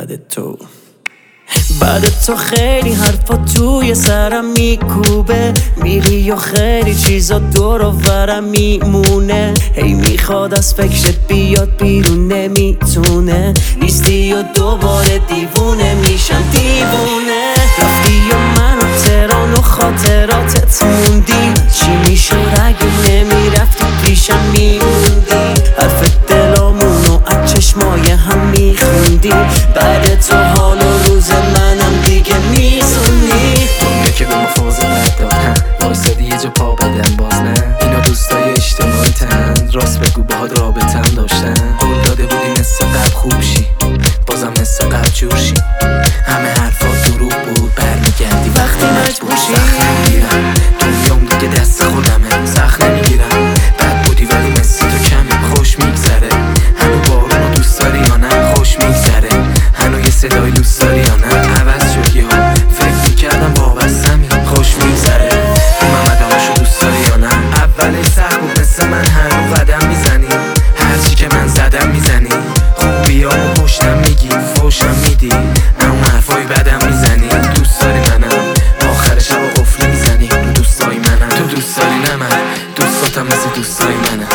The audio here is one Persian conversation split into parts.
بعد تو خیلی حرفا توی سرم میکوبه، میری و خیلی چیزا دور و برم میمونه. هی میخواد از فکرت بیاد بیرون نمیتونه، نیستی و دوباره دیوونه میشم دیوونه. رفتی و من و تهران و خاطراتت موندی، چی میشد اگه نمیرفتی پیشم میموندی؟ حرف دلامونو از چشمای هم میخوندی، بعد تو حال و روز منم دیگه میزونی. دنیا که به ما فاز ندادن، وایسادی یه جا پا بدن باز نه. اینا دوستای اجتماعی تن، راست بگو باهات رابطم داشتن. قول داده بودی مثل قبل خوب شی، بازم مثل قبل جور شی. همه حرفات دروغ بود، برمیگردی وقتی مجبور شی. سخت نمیگیرم دنیام دیگه دست خودمه، سخت نمیگیرم بد بودی ولی مثل تو کمی خوش میگذره. هنو بارونو دوست داری یا نه؟ خوش میگذره. هنو یه صدای دوست داری یا نه؟ عوض شدی ها، فکر میکردم وابستمی. خوش میگذره محمد آماشو دوست داری یا نه؟ اولش سخت بود مثل من هنو قدم میزنی، هرچی که من زدم میزنی. خوبیامو پشتم میگی، فوشم میدی، اما حرفای بدم میزنی. دوست داری منم، آخر شب قفل میزنی. تو دوستای منم، تو دوست داری نه من دوستاتم مثل دوستای منم.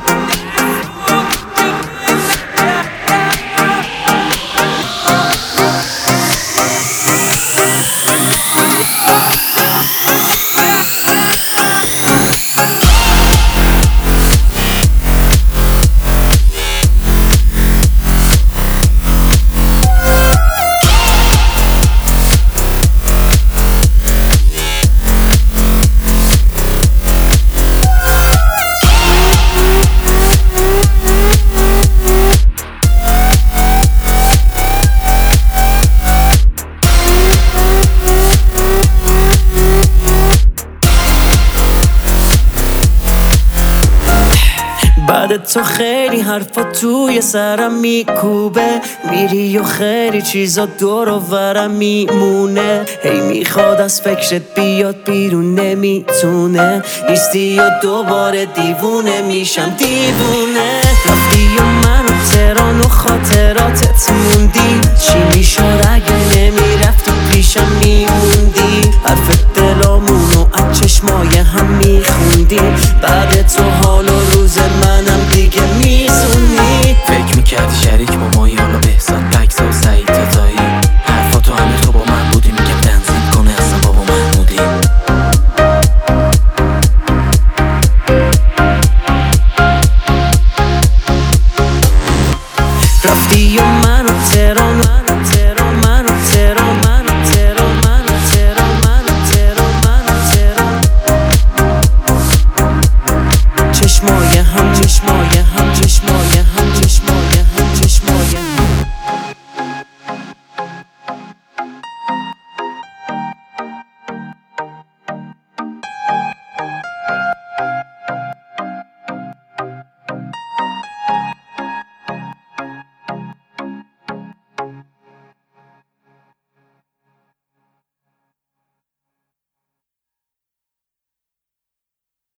بعد تو خیلی حرفا توی سرم میکوبه، میری و خیلی چیزا دور و برم میمونه. هی میخواد از فکرت بیاد بیرون نمیتونه، نیستی و دوباره دیوونه میشم دیوونه. رفتی و من و تهران و خاطراتت موندی، چی میشد اگه نمیرفتی پیشم میموندی؟ حرف دلامونو از چشمای هم میخوندی، بعد تو حال و روز منم دیگه میزونی. فکر میکردی شریک با مایی، حالا بهزاد بکسا و سعید تاتایی. حرفاتو همه تو با من بودی، میگم تنظیم کنه اصلا بابا محمودی. رفتی و